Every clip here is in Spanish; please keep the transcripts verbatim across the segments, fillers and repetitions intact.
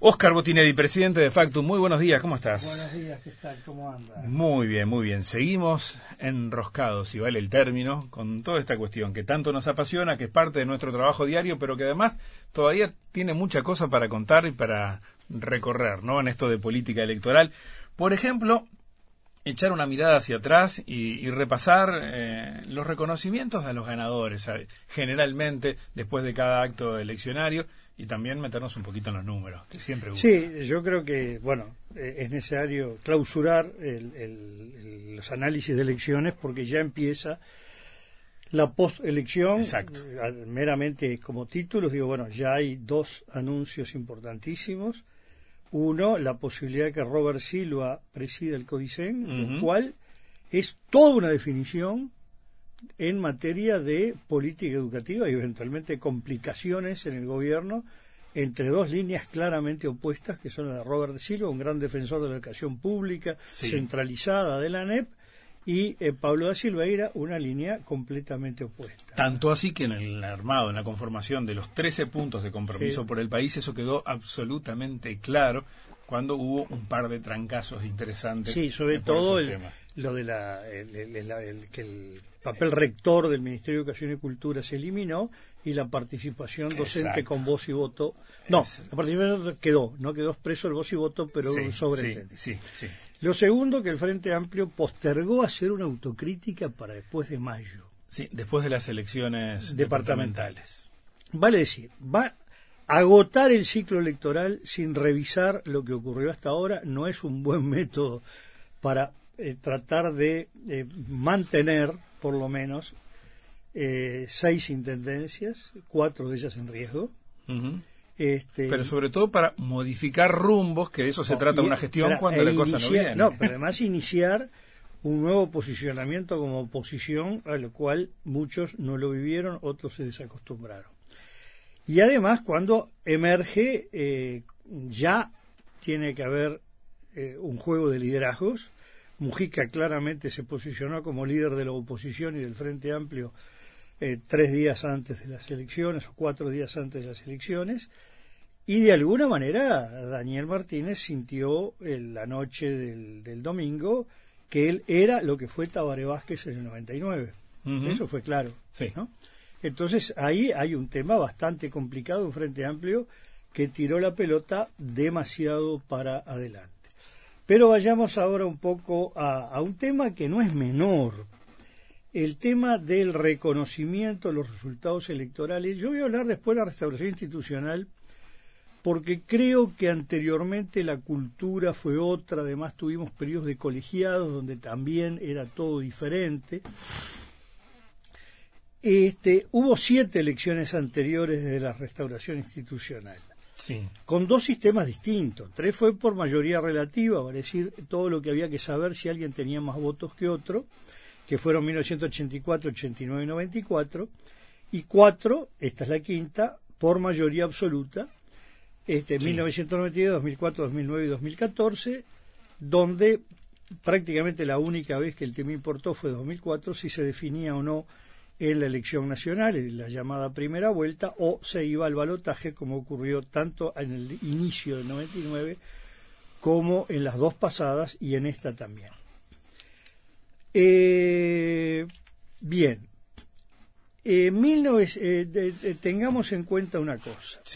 Óscar Botinelli, presidente de Factum, muy buenos días, ¿cómo estás? Buenos días, ¿qué tal? ¿Cómo andas? Muy bien, muy bien. Seguimos enroscados, si vale el término, con toda esta cuestión que tanto nos apasiona, que es parte de nuestro trabajo diario, pero que además todavía tiene mucha cosa para contar y para recorrer, ¿no? En esto de política electoral. Por ejemplo, echar una mirada hacia atrás y, y repasar eh, los reconocimientos a los ganadores, a, generalmente después de cada acto eleccionario, y también meternos un poquito en los números, que siempre gusta. Sí, yo creo que, bueno, eh, es necesario clausurar el, el, el, los análisis de elecciones porque ya empieza la postelección. Exacto. Eh, meramente como títulos, digo, bueno, ya hay dos anuncios importantísimos. Uno, la posibilidad de que Robert Silva presida el CODICEN, uh-huh. lo cual es toda una definición en materia de política educativa y eventualmente complicaciones en el gobierno entre dos líneas claramente opuestas, que son la de Robert Silva, un gran defensor de la educación pública, sí, centralizada de la ANEP, y eh, Pablo da Silveira, una línea completamente opuesta. Tanto así que en el armado, en la conformación de los trece puntos de compromiso sí. por el país, eso quedó absolutamente claro cuando hubo un par de trancazos interesantes. Sí, sobre todo el, lo de la, el, el, el, el, que el papel rector del Ministerio de Educación y Cultura se eliminó y la participación docente Exacto. con voz y voto. No, Exacto. la participación quedó, no quedó expreso el voz y voto, pero sí, sobreentendido. Sí, sí, sí. Lo segundo, que el Frente Amplio postergó hacer una autocrítica para después de mayo. Sí, después de las elecciones departamentales. departamentales. Vale decir, va a agotar el ciclo electoral sin revisar lo que ocurrió hasta ahora no es un buen método para eh, tratar de eh, mantener, por lo menos, eh, seis intendencias, cuatro de ellas en riesgo. Uh-huh. Este, pero sobre todo para modificar rumbos, que de eso se no, trata una gestión para, cuando e la cosa iniciar, no viene. No, pero además iniciar un nuevo posicionamiento como oposición, a lo cual muchos no lo vivieron, otros se desacostumbraron. Y además, cuando emerge, eh, ya tiene que haber eh, un juego de liderazgos. Mujica claramente se posicionó como líder de la oposición y del Frente Amplio eh, tres días antes de las elecciones o cuatro días antes de las elecciones. Y de alguna manera Daniel Martínez sintió en la noche del, del domingo que él era lo que fue Tabaré Vázquez en el noventa y nueve. Uh-huh. Eso fue claro, sí. ¿no? Entonces ahí hay un tema bastante complicado, un Frente Amplio que tiró la pelota demasiado para adelante. Pero vayamos ahora un poco a, a un tema que no es menor, el tema del reconocimiento de los resultados electorales. Yo voy a hablar después de la restauración institucional, porque creo que anteriormente la cultura fue otra, además tuvimos periodos de colegiados donde también era todo diferente. Este, hubo siete elecciones anteriores de la restauración institucional, sí. con dos sistemas distintos. Tres fue por mayoría relativa, vale decir, todo lo que había que saber si alguien tenía más votos que otro, que fueron mil novecientos ochenta y cuatro, ochenta y nueve y noventa y cuatro, y cuatro, esta es la quinta, por mayoría absoluta, este, sí. mil novecientos noventa y dos, dos mil cuatro, dos mil nueve y dos mil catorce, donde prácticamente la única vez que el tema importó fue dos mil cuatro, si se definía o no en la elección nacional, en la llamada primera vuelta, o se iba al balotaje, como ocurrió tanto en el inicio del noventa y nueve como en las dos pasadas y en esta también. Eh, bien, eh, mil novecientos, eh, de, de, tengamos en cuenta una cosa. Sí.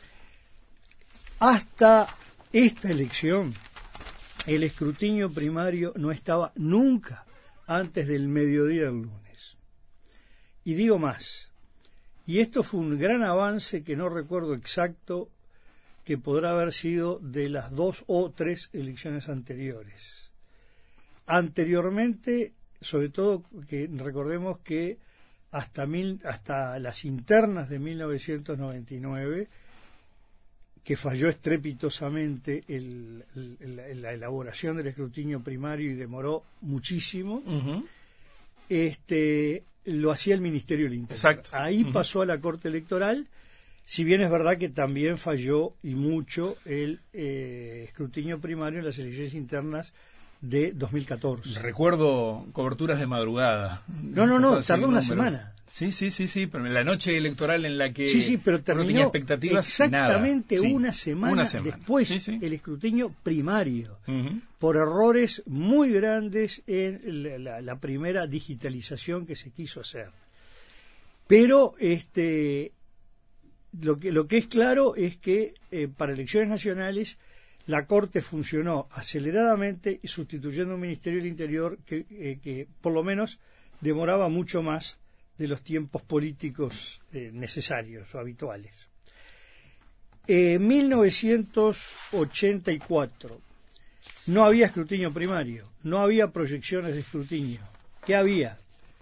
Hasta esta elección, el escrutinio primario no estaba nunca antes del mediodía del lunes. Y digo más, y esto fue un gran avance que no recuerdo exacto, que podrá haber sido de las dos o tres elecciones anteriores. Anteriormente, sobre todo, que recordemos que hasta, mil, hasta las internas de mil novecientos noventa y nueve, que falló estrepitosamente el, el, el, la elaboración del escrutinio primario y demoró muchísimo, uh-huh. este... lo hacía el Ministerio del Interior. Exacto. Ahí uh-huh. pasó a la Corte Electoral, si bien es verdad que también falló y mucho el eh, escrutinio primario en las elecciones internas de dos mil catorce. Recuerdo coberturas de madrugada. No, no, no, tardó una semana. Sí, sí, sí, sí, pero en la noche electoral en la que sí, sí, pero terminó no tenía expectativas, exactamente nada. Una, sí, semana una semana después, sí, sí. el escrutinio primario, uh-huh. por errores muy grandes en la, la, la primera digitalización que se quiso hacer. Pero este lo que lo que es claro es que eh, para elecciones nacionales la Corte funcionó aceleradamente y sustituyendo un Ministerio del Interior que, eh, que por lo menos demoraba mucho más de los tiempos políticos eh, necesarios o habituales. En eh, mil novecientos ochenta y cuatro no había escrutinio primario, no había proyecciones de escrutinio. ¿Qué había?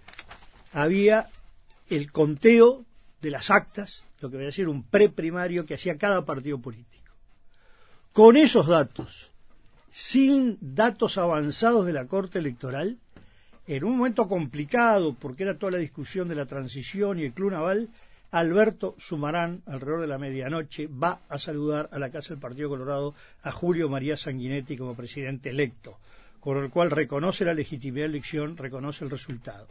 Había el conteo de las actas, lo que voy a decir un preprimario que hacía cada partido político. Con esos datos, sin datos avanzados de la Corte Electoral, en un momento complicado, porque era toda la discusión de la transición y el Club Naval, Alberto Sumarán, alrededor de la medianoche, va a saludar a la Casa del Partido Colorado a Julio María Sanguinetti como presidente electo, con el cual reconoce la legitimidad de la elección, reconoce el resultado.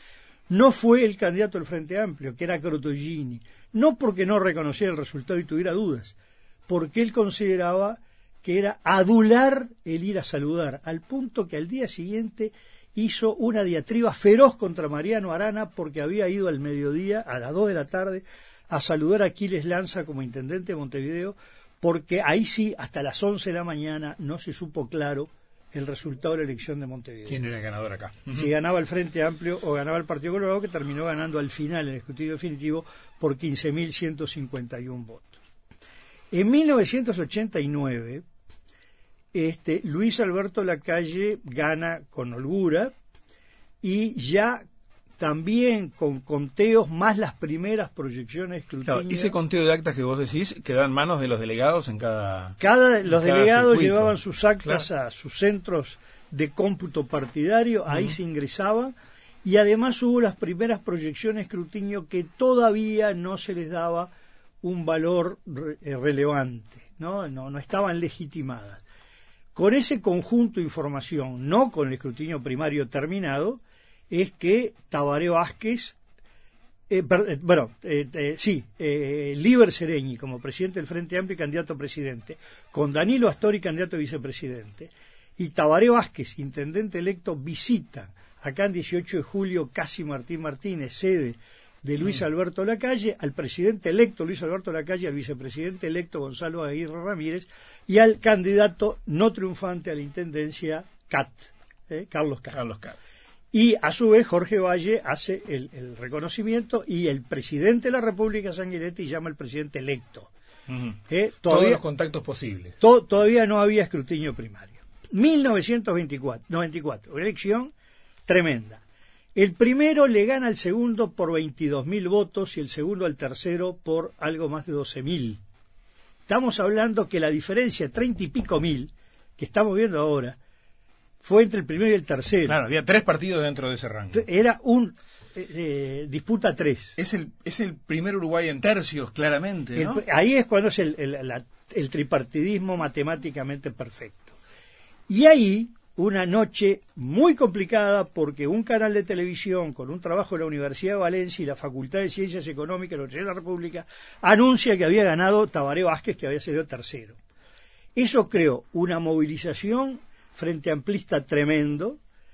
No fue el candidato del Frente Amplio, que era Crotogini, no porque no reconociera el resultado y tuviera dudas, porque él consideraba que era adular el ir a saludar, al punto que al día siguiente hizo una diatriba feroz contra Mariano Arana porque había ido al mediodía, a las dos de la tarde, a saludar a Aquiles Lanza como intendente de Montevideo, porque ahí sí, hasta las once de la mañana, no se supo claro el resultado de la elección de Montevideo. ¿Quién era el ganador acá? Si ganaba el Frente Amplio o ganaba el Partido Colorado, que terminó ganando al final el escrutinio definitivo por quince mil ciento cincuenta y uno votos. En mil novecientos ochenta y nueve, este, Luis Alberto Lacalle gana con holgura y ya también con conteos más las primeras proyecciones de escrutinio. Claro, ese conteo de actas que vos decís queda en manos de los delegados en cada cada Los cada delegados circuito. Llevaban sus actas Claro. a sus centros de cómputo partidario, ahí uh-huh. se ingresaba, y además hubo las primeras proyecciones de escrutinio que todavía no se les daba un valor re- relevante, ¿no? No, no estaban legitimadas. Con ese conjunto de información, no con el escrutinio primario terminado, es que Tabaré Vázquez, eh, per, eh, bueno, eh, eh, sí, eh, Líber Seregni como presidente del Frente Amplio y candidato a presidente, con Danilo Astori candidato a vicepresidente, y Tabaré Vázquez, intendente electo, visita acá en dieciocho de julio Casi Martín Martínez, sede de Luis Alberto Lacalle, al presidente electo Luis Alberto Lacalle, al vicepresidente electo Gonzalo Aguirre Ramírez y al candidato no triunfante a la intendencia Cat, eh, Carlos Cat. Carlos Cat. Y a su vez Jorge Valle hace el, el reconocimiento y el presidente de la República, Sanguinetti, llama al presidente electo. Uh-huh. Eh, todavía, Todos los contactos posibles. To, todavía no había escrutinio primario. mil novecientos veinticuatro, noventa y cuatro, una elección tremenda. El primero le gana al segundo por veintidós mil votos y el segundo al tercero por algo más de doce mil. Estamos hablando que la diferencia, treinta y pico mil, que estamos viendo ahora, fue entre el primero y el tercero. Claro, había tres partidos dentro de ese rango. Era un eh, eh, disputa tres. Es el, es el primer Uruguay en tercios, claramente, ¿no? El, ahí es cuando es el, el, la, el tripartidismo matemáticamente perfecto. Y ahí, una noche muy complicada, porque un canal de televisión con un trabajo de la Universidad de Valencia y la Facultad de Ciencias Económicas de la Universidad de la República anuncia que había ganado Tabaré Vázquez, que había sido tercero. Eso creó una movilización frente amplista tremendo,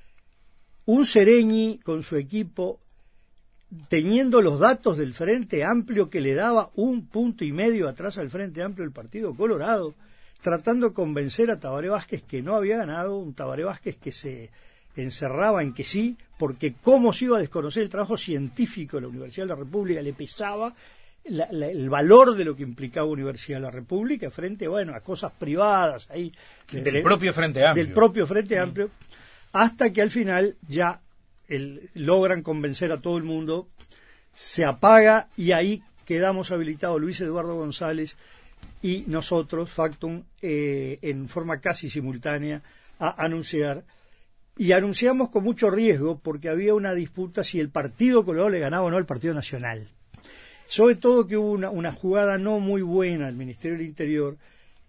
un Seregni con su equipo teniendo los datos del Frente Amplio que le daba un punto y medio atrás al Frente Amplio del Partido Colorado, tratando de convencer a Tabaré Vázquez que no había ganado, un Tabaré Vázquez que se encerraba en que sí, porque cómo se iba a desconocer el trabajo científico de la Universidad de la República, le pesaba la, la, el valor de lo que implicaba Universidad de la República frente, bueno, a cosas privadas ahí del de, propio Frente Amplio. Del propio Frente Amplio, hasta que al final ya el, logran convencer a todo el mundo, se apaga y ahí quedamos habilitados Luis Eduardo González y nosotros, Factum, eh, en forma casi simultánea, a anunciar. Y anunciamos con mucho riesgo porque había una disputa si el Partido Colorado le ganaba o no al Partido Nacional. Sobre todo que hubo una, una jugada no muy buena del Ministerio del Interior,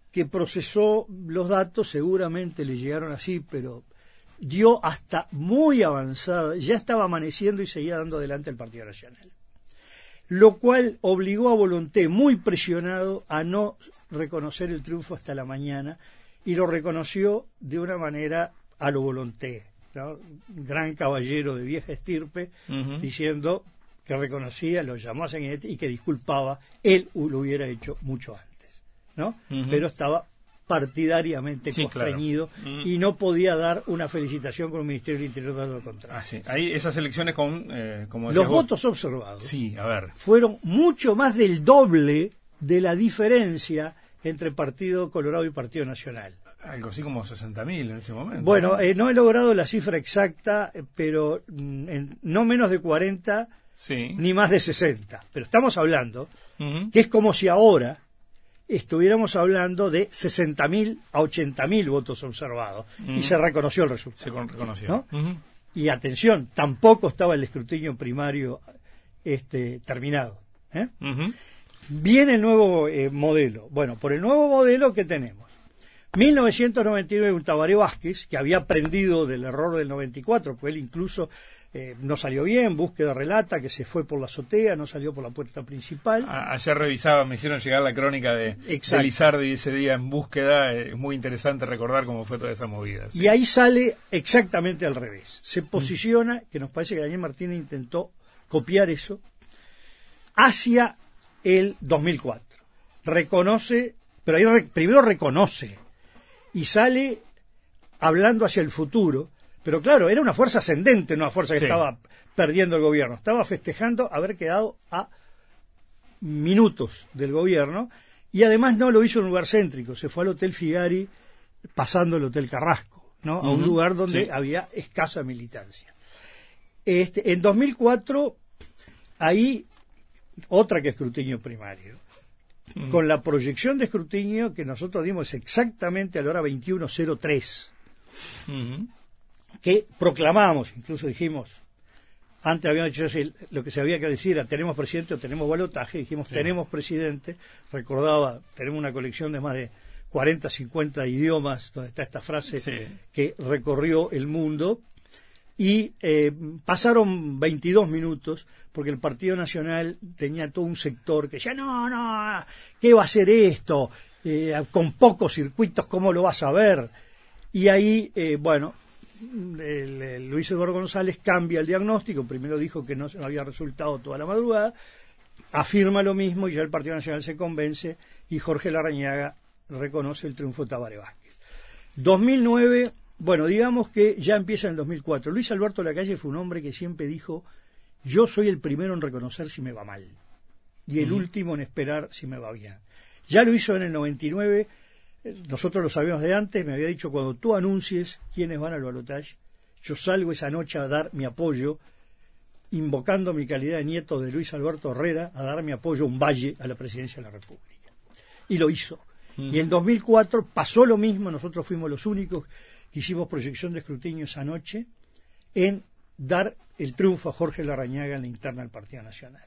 que procesó los datos, seguramente le llegaron así, pero dio hasta muy avanzada, ya estaba amaneciendo y seguía dando adelante el Partido Nacional. Lo cual obligó a Volonté, muy presionado, a no reconocer el triunfo hasta la mañana, y lo reconoció de una manera a lo Volonté, ¿no? Gran caballero de vieja estirpe, uh-huh. diciendo que reconocía, lo llamó a Sanguinetti y que disculpaba, él lo hubiera hecho mucho antes, ¿no? Uh-huh. Pero estaba partidariamente sí, constreñido, claro. y no podía dar una felicitación con el Ministerio del Interior dando lo contrario. Ah, sí. Ahí esas elecciones con eh, como los vos, votos observados sí, a ver. fueron mucho más del doble de la diferencia entre Partido Colorado y Partido Nacional. Algo así como sesenta mil en ese momento. Bueno, ¿no? Eh, no he logrado la cifra exacta, pero mm, en, no menos de cuarenta, sí. ni más de sesenta. Pero estamos hablando uh-huh. que es como si ahora estuviéramos hablando de sesenta mil a ochenta mil votos observados, uh-huh. y se reconoció el resultado. Se reconoció. ¿No? Uh-huh. Y atención, tampoco estaba el escrutinio primario este, terminado. ¿eh? Uh-huh. Viene el nuevo eh, modelo. Bueno, por el nuevo modelo, ¿qué tenemos? mil novecientos noventa y nueve, un Tabaré Vázquez, que había aprendido del error del noventa y cuatro, pues él incluso eh, no salió bien, búsqueda relata que se fue por la azotea, no salió por la puerta principal. A- ayer revisaba, me hicieron llegar la crónica de, de Lizardi ese día en búsqueda, es eh, muy interesante recordar cómo fue toda esa movida. ¿Sí? Y ahí sale exactamente al revés, se posiciona, mm. que nos parece que Daniel Martínez intentó copiar eso, hacia el dos mil cuatro. Reconoce, pero ahí re- primero reconoce, y sale hablando hacia el futuro, pero claro, era una fuerza ascendente, no una fuerza que sí. estaba perdiendo el gobierno, estaba festejando haber quedado a minutos del gobierno, y además no lo hizo en un lugar céntrico, se fue al Hotel Figari pasando el Hotel Carrasco, ¿no? Uh-huh. A un lugar donde sí. había escasa militancia. Este, en dos mil cuatro, ahí, otra que escrutinio primario. Mm. Con la proyección de escrutinio que nosotros dimos exactamente a la hora veintiuno cero tres, mm-hmm. que proclamamos, incluso dijimos, antes habíamos dicho lo que se había que decir, tenemos presidente o tenemos balotaje, dijimos sí. tenemos presidente, recordaba, tenemos una colección de más de cuarenta, cincuenta idiomas, donde está esta frase sí. que recorrió el mundo, y eh, pasaron veintidós minutos, porque el Partido Nacional tenía todo un sector que ya no, no, ¿qué va a ser esto? Eh, con pocos circuitos, ¿cómo lo vas a ver? Y ahí, eh, bueno, el, el Luis Eduardo González cambia el diagnóstico, primero dijo que no, no había resultado toda la madrugada, afirma lo mismo y ya el Partido Nacional se convence y Jorge Larrañaga reconoce el triunfo de Tabaré Vázquez. dos mil nueve... Bueno, digamos que ya empieza en el dos mil cuatro. Luis Alberto Lacalle fue un hombre que siempre dijo, yo soy el primero en reconocer si me va mal y el uh-huh. último en esperar si me va bien. Ya lo hizo en el noventa y nueve, nosotros lo sabíamos de antes, me había dicho, cuando tú anuncies quiénes van al balotaje, yo salgo esa noche a dar mi apoyo, invocando mi calidad de nieto de Luis Alberto Herrera, a dar mi apoyo a un valle a la presidencia de la República. Y lo hizo. Uh-huh. Y en dos mil cuatro pasó lo mismo, nosotros fuimos los únicos que hicimos proyección de escrutinio esa noche en dar el triunfo a Jorge Larrañaga en la interna del Partido Nacional.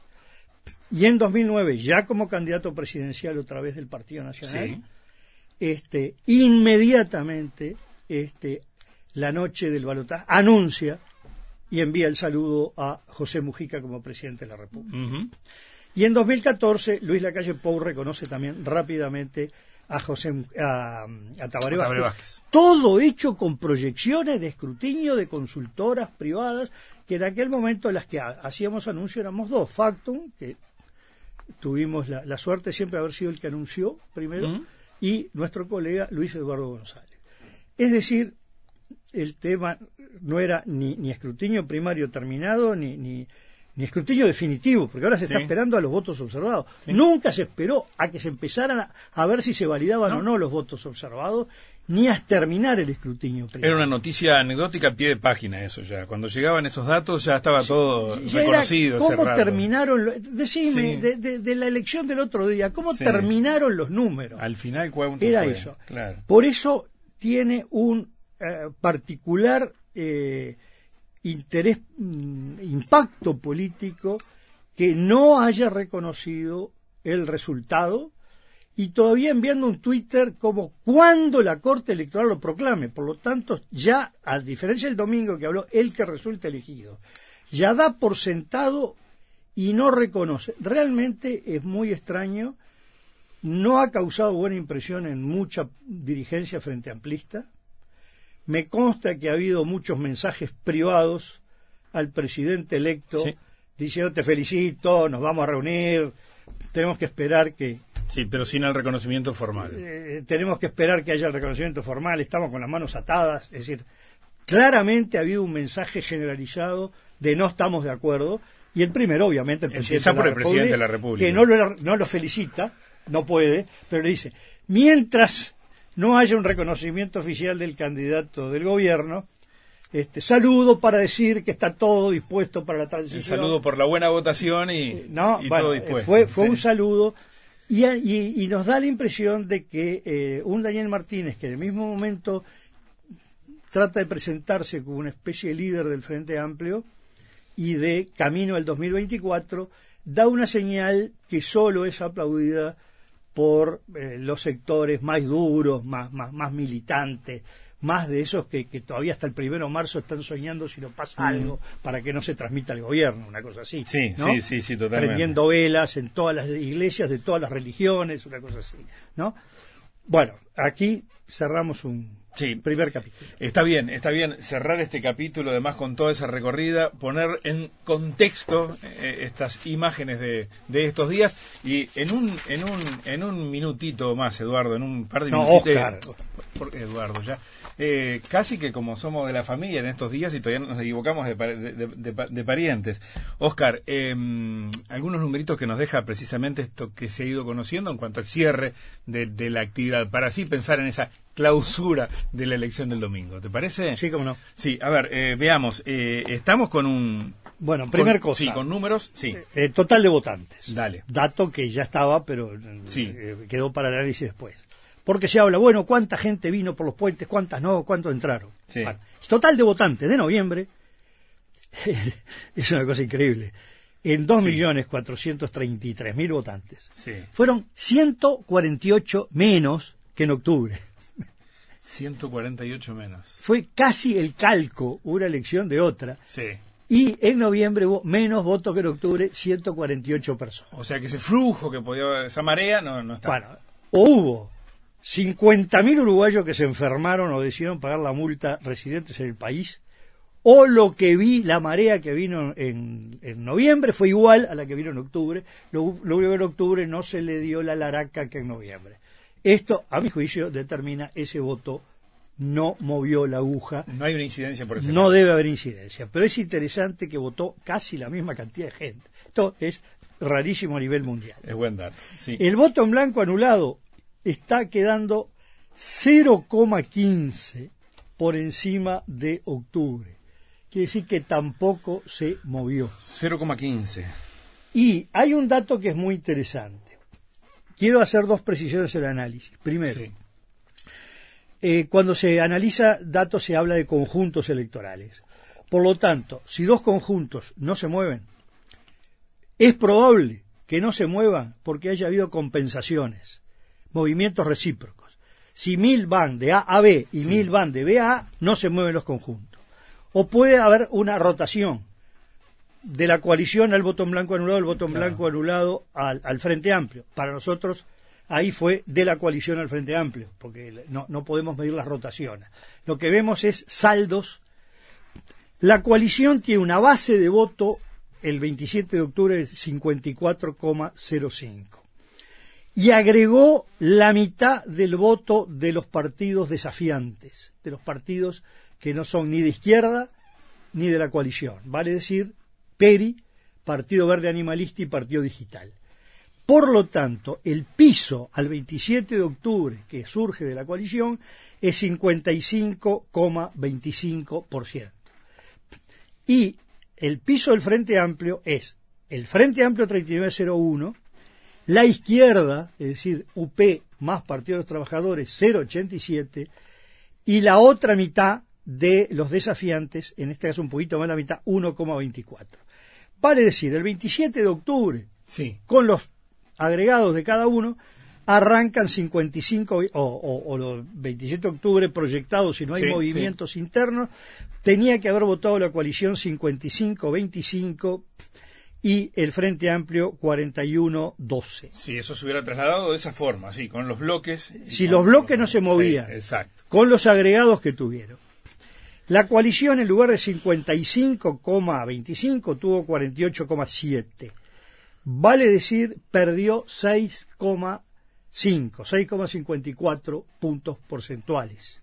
Y en dos mil nueve, ya como candidato presidencial otra vez del Partido Nacional, sí. este, inmediatamente, este, la noche del balotaje, anuncia y envía el saludo a José Mujica como presidente de la República. Uh-huh. Y en dos mil catorce, Luis Lacalle Pou reconoce también rápidamente a José a, a Tabaré Vázquez. Vázquez. Todo hecho con proyecciones de escrutinio de consultoras privadas, que en aquel momento las que ha, hacíamos anuncio éramos dos, Factum, que tuvimos la, la suerte siempre de haber sido el que anunció primero, uh-huh. y nuestro colega Luis Eduardo González. Es decir, el tema no era ni, ni escrutinio primario terminado, ni, ni ni escrutinio definitivo, porque ahora se sí. está esperando a los votos observados. Sí. Nunca se esperó a que se empezaran a, a ver si se validaban ¿No? o no los votos observados, ni a terminar el escrutinio primario. Era una noticia anecdótica a pie de página eso ya. Cuando llegaban esos datos ya estaba sí, todo ya reconocido. Era ¿Cómo terminaron? Decime, sí. de, de, de la elección del otro día, ¿cómo sí. terminaron los números? Al final, ¿cuál Era fue? eso. Claro. Por eso tiene un eh, particular... Eh, interés, impacto político que no haya reconocido el resultado y todavía enviando un Twitter como cuando la Corte Electoral lo proclame. Por lo tanto, ya, a diferencia del domingo que habló el que resulta elegido, ya da por sentado y no reconoce. Realmente es muy extraño, no ha causado buena impresión en mucha dirigencia frente amplista. Me consta que ha habido muchos mensajes privados al presidente electo, sí, diciendo te felicito, nos vamos a reunir, tenemos que esperar que... Sí, pero sin el reconocimiento formal. Eh, tenemos que esperar que haya el reconocimiento formal, estamos con las manos atadas, es decir, claramente ha habido un mensaje generalizado de no estamos de acuerdo, y el primero, obviamente, el presidente, Empieza por el presidente de la República, que no lo, no lo felicita, no puede, pero le dice, mientras no haya un reconocimiento oficial del candidato del gobierno, este saludo para decir que está todo dispuesto para la transición. El saludo por la buena votación y, no, y bueno, todo dispuesto. Fue, fue sí. un saludo y, y, y nos da la impresión de que eh, un Daniel Martínez, que en el mismo momento trata de presentarse como una especie de líder del Frente Amplio y de camino al dos mil veinticuatro, da una señal que solo es aplaudida por eh, los sectores más duros, más, más, más militantes, más de esos que, que todavía hasta el primero de marzo están soñando si no pasa mm. algo para que no se transmita al gobierno, una cosa así. Sí, ¿no? sí, sí, sí, totalmente. Prendiendo velas en todas las iglesias de todas las religiones, una cosa así, ¿no? Bueno, aquí cerramos un sí. primer capítulo. Está bien, está bien cerrar este capítulo, además con toda esa recorrida, poner en contexto eh, estas imágenes de, de estos días y en un en un en un minutito más, Eduardo, en un par de no, minutitos. Oscar. Por, Eduardo, ya. Eh, casi que como somos de la familia en estos días y todavía nos equivocamos de, de, de, de, de parientes. Oscar, eh, algunos numeritos que nos deja precisamente esto que se ha ido conociendo en cuanto al cierre de, de la actividad, para así pensar en esa clausura de la elección del domingo. ¿Te parece? Sí, cómo no. Sí, a ver, eh, veamos. Eh, estamos con un... Bueno, primer con, cosa. Sí, con números, sí. Eh, total de votantes. Dale. Dato que ya estaba, pero sí. eh, quedó para el análisis después. Porque se habla, bueno, ¿cuánta gente vino por los puentes? ¿Cuántas no? ¿Cuántos entraron? Sí. Bueno, total de votantes de noviembre, es una cosa increíble, en dos millones cuatrocientos treinta y tres mil votantes. Sí. Fueron ciento cuarenta y ocho menos que en octubre. ciento cuarenta y ocho menos. Fue casi el calco una elección de otra. Sí. Y en noviembre hubo menos votos que en octubre, ciento cuarenta y ocho personas. O sea que ese flujo que podía haber, esa marea, no, no está. Bueno, o hubo cincuenta mil uruguayos que se enfermaron o decidieron pagar la multa residentes en el país, o lo que vi, la marea que vino en, en noviembre fue igual a la que vino en octubre, lo, lo único que en octubre no se le dio la laraca que en noviembre. Esto, a mi juicio, determina ese voto no movió la aguja. No hay una incidencia por ese No lado. debe haber incidencia, pero es interesante que votó casi la misma cantidad de gente. Esto es rarísimo a nivel mundial. Es buen dato, sí. El voto en blanco anulado está quedando cero coma quince por encima de octubre. Quiere decir que tampoco se movió. cero coma quince. Y hay un dato que es muy interesante. Quiero hacer dos precisiones en el análisis. Primero, sí. eh, cuando se analiza datos se habla de conjuntos electorales. Por lo tanto, si dos conjuntos no se mueven, es probable que no se muevan porque haya habido compensaciones, movimientos recíprocos. Si mil van de A a B y sí. mil van de B a A, no se mueven los conjuntos. O puede haber una rotación de la coalición al voto en blanco anulado, el voto en claro. blanco anulado al, al Frente Amplio. Para nosotros ahí fue de la coalición al Frente Amplio, porque no, no podemos medir las rotaciones. Lo que vemos es saldos. La coalición tiene una base de voto el veintisiete de octubre de cincuenta y cuatro coma cero cinco. Y agregó la mitad del voto de los partidos desafiantes, de los partidos que no son ni de izquierda ni de la coalición. Vale decir, Peri, Partido Verde Animalista y Partido Digital. Por lo tanto, el piso al veintisiete de octubre que surge de la coalición es cincuenta y cinco coma veinticinco por ciento. Y el piso del Frente Amplio es el Frente Amplio treinta y nueve coma cero uno, la izquierda, es decir, U P más Partido de los Trabajadores cero coma ochenta y siete, y la otra mitad de los desafiantes, en este caso un poquito más de la mitad, uno coma veinticuatro. Vale decir, el veintisiete de octubre, sí. con los agregados de cada uno, arrancan cincuenta y cinco, o, o, o los veintisiete de octubre proyectados, si no hay sí, movimientos sí. internos, tenía que haber votado la coalición cincuenta y cinco veinticinco y el Frente Amplio cuarenta y uno doce. Sí, eso se hubiera trasladado de esa forma, sí, con los bloques. Si con, los bloques con, no se movían, sí, exacto. Con los agregados que tuvieron. La coalición, en lugar de cincuenta y cinco coma veinticinco, tuvo cuarenta y ocho coma siete. Vale decir, perdió seis coma cinco, seis coma cincuenta y cuatro puntos porcentuales.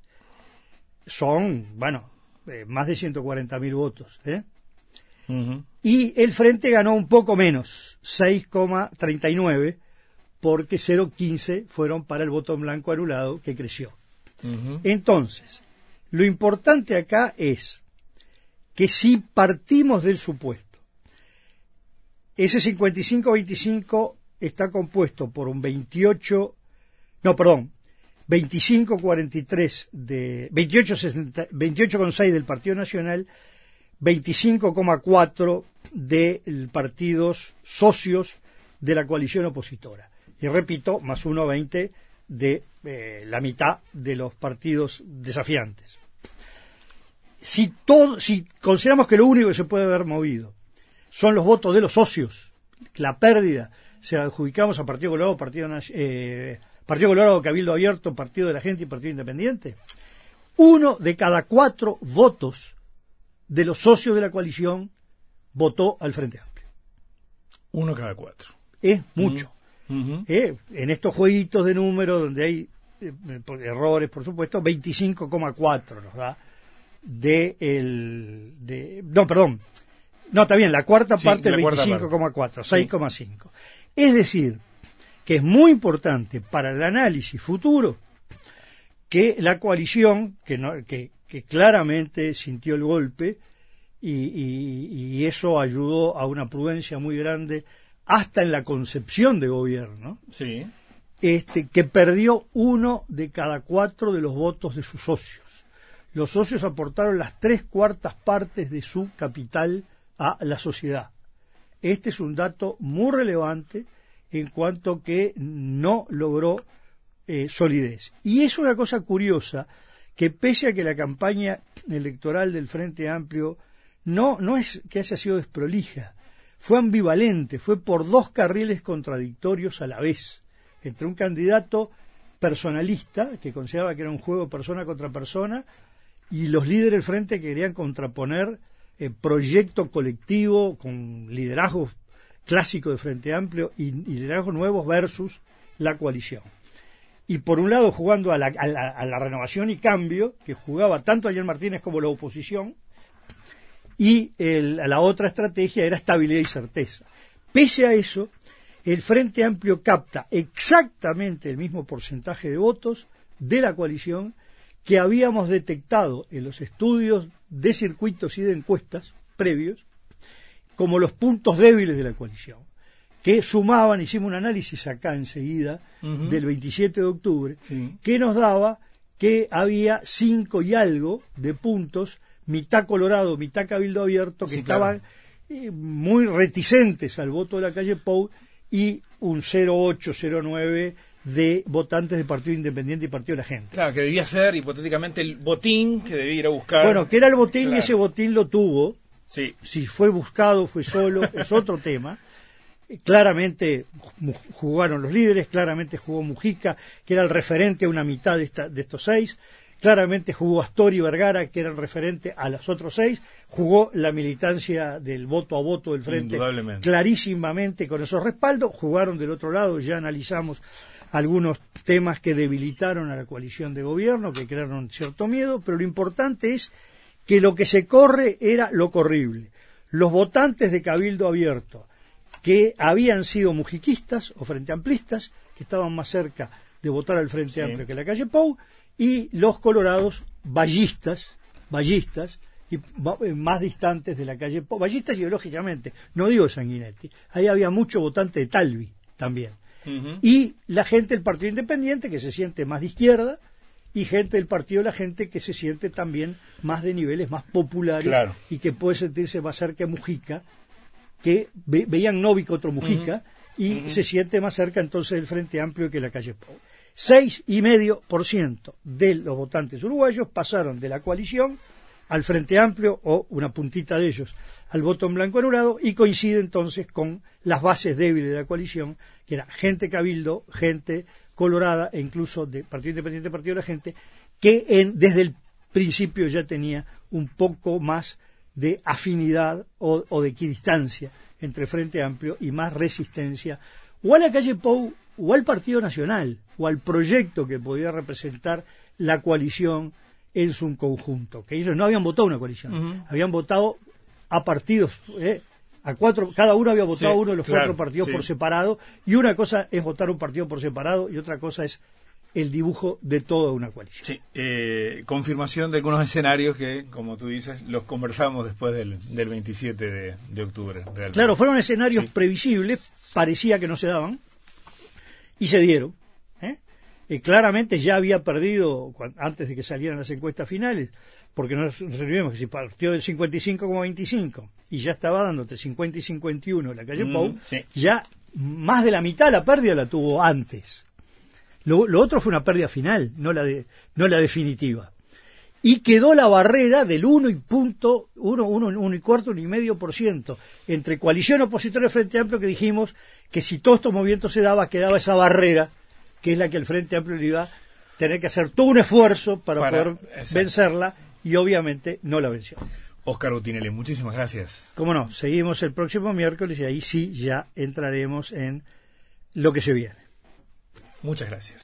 Son, bueno, eh, más de ciento cuarenta mil votos, ¿eh? Uh-huh. Y el Frente ganó un poco menos, seis coma treinta y nueve, porque cero coma quince fueron para el voto en blanco anulado, que creció. Uh-huh. Entonces, lo importante acá es que si partimos del supuesto, ese cincuenta y cinco veinticinco está compuesto por un veintiocho, no, perdón, veinticinco cuarenta y tres de veintiocho coma seis del Partido Nacional, veinticinco coma cuatro de partidos socios de la coalición opositora. Y repito, más uno coma veinte de eh, la mitad de los partidos desafiantes. Si, todo, si consideramos que lo único que se puede haber movido son los votos de los socios, la pérdida se la adjudicamos a Partido Colorado, Partido, eh, Partido Colorado, Cabildo Abierto, Partido de la Gente y Partido Independiente, uno de cada cuatro votos de los socios de la coalición votó al Frente Amplio. Uno cada cuatro. Es mucho. Uh-huh. Eh, en estos jueguitos de números donde hay eh, errores, por supuesto, veinticinco coma cuatro nos da de el... De, no, perdón. No, está bien, la cuarta sí, parte del veinticinco coma cuatro, seis coma cinco. Sí. Es decir, que es muy importante para el análisis futuro que la coalición, que, no, que, que claramente sintió el golpe y, y, y eso ayudó a una prudencia muy grande hasta en la concepción de gobierno, sí. este, que perdió uno de cada cuatro de los votos de sus socios. Los socios aportaron las tres cuartas partes de su capital a la sociedad. Este es un dato muy relevante en cuanto que no logró eh, solidez. Y es una cosa curiosa que pese a que la campaña electoral del Frente Amplio no, no es que haya sido desprolija, fue ambivalente, fue por dos carriles contradictorios a la vez, entre un candidato personalista, que consideraba que era un juego persona contra persona, y los líderes del Frente que querían contraponer eh, proyecto colectivo con liderazgo clásico de Frente Amplio y, y liderazgos nuevos versus la coalición. Y por un lado jugando a la, a la, a la renovación y cambio, que jugaba tanto Ariel Martínez como la oposición, y el, la otra estrategia era estabilidad y certeza. Pese a eso, el Frente Amplio capta exactamente el mismo porcentaje de votos de la coalición que habíamos detectado en los estudios de circuitos y de encuestas previos como los puntos débiles de la coalición, que sumaban, hicimos un análisis acá enseguida, uh-huh. del veintisiete de octubre, sí. que nos daba que había cinco y algo de puntos, mitad Colorado, mitad Cabildo Abierto, que sí, estaban claro. eh, muy reticentes al voto de la calle Pou, y un cero coma ocho, cero coma nueve de votantes de Partido Independiente y Partido de la Gente. Claro, que debía ser hipotéticamente el botín que debía ir a buscar. Bueno, que era el botín, claro. Y ese botín lo tuvo. Sí. Si fue buscado, fue solo, es otro tema. Claramente jugaron los líderes, claramente jugó Mujica, que era el referente a una mitad de, esta, de estos seis, claramente jugó Astori Vergara, que era el referente a los otros seis, jugó la militancia del voto a voto del Frente clarísimamente con esos respaldos, jugaron del otro lado, ya analizamos algunos temas que debilitaron a la coalición de gobierno, que crearon cierto miedo, pero lo importante es que lo que se corre era lo corrible. Los votantes de Cabildo Abierto, que habían sido mujiquistas o frente amplistas, que estaban más cerca de votar al Frente sí. Amplio que la calle Pou, y los colorados vallistas, vallistas, y más distantes de la calle Pou, vallistas ideológicamente, no digo Sanguinetti, ahí había mucho votante de Talvi también. Uh-huh. Y la gente del Partido Independiente, que se siente más de izquierda, y gente del Partido de la Gente, que se siente también más de niveles más populares, claro. Y que puede sentirse más cerca de Mujica, que ve, veían Novi contra Mujica, uh-huh. y Uh-huh. se siente más cerca entonces del Frente Amplio que la calle Pou. Seis y medio por ciento de los votantes uruguayos pasaron de la coalición al Frente Amplio, o una puntita de ellos, al voto en blanco anulado, y coincide entonces con las bases débiles de la coalición, que era gente cabildo, gente colorada, e incluso de Partido Independiente, Partido de la Gente, que en, desde el principio ya tenía un poco más de afinidad o, o de equidistancia entre Frente Amplio y más resistencia o a la calle Pou o al Partido Nacional o al proyecto que podía representar la coalición en su conjunto, que ellos no habían votado una coalición, uh-huh. habían votado a partidos, eh, a cuatro, cada uno había votado sí, uno de los claro, cuatro partidos sí. por separado, y una cosa es votar un partido por separado y otra cosa es el dibujo de toda una coalición. Sí, eh, confirmación de algunos escenarios que, como tú dices, los conversamos después del, del veintisiete de, de octubre. Realmente. Claro, fueron escenarios sí. previsibles, parecía que no se daban, y se dieron. ¿eh? Eh, claramente ya había perdido, antes de que salieran las encuestas finales, porque nos olvidemos que si partió del cincuenta y cinco coma veinticinco y ya estaba dando entre cincuenta y cincuenta y uno la calle mm, Pou, sí. ya más de la mitad la pérdida la tuvo antes. Lo, lo otro fue una pérdida final, no la de, no la definitiva. Y quedó la barrera del uno y punto, uno, uno, uno y cuarto, uno y medio por ciento entre coalición opositora y Frente Amplio, que dijimos que si todos estos movimientos se daba, quedaba esa barrera, que es la que el Frente Amplio le iba a tener que hacer todo un esfuerzo para, para poder exacto. vencerla, y obviamente no la venció. Óscar Utinelli, muchísimas gracias. Cómo no, seguimos el próximo miércoles y ahí sí ya entraremos en lo que se viene. Muchas gracias.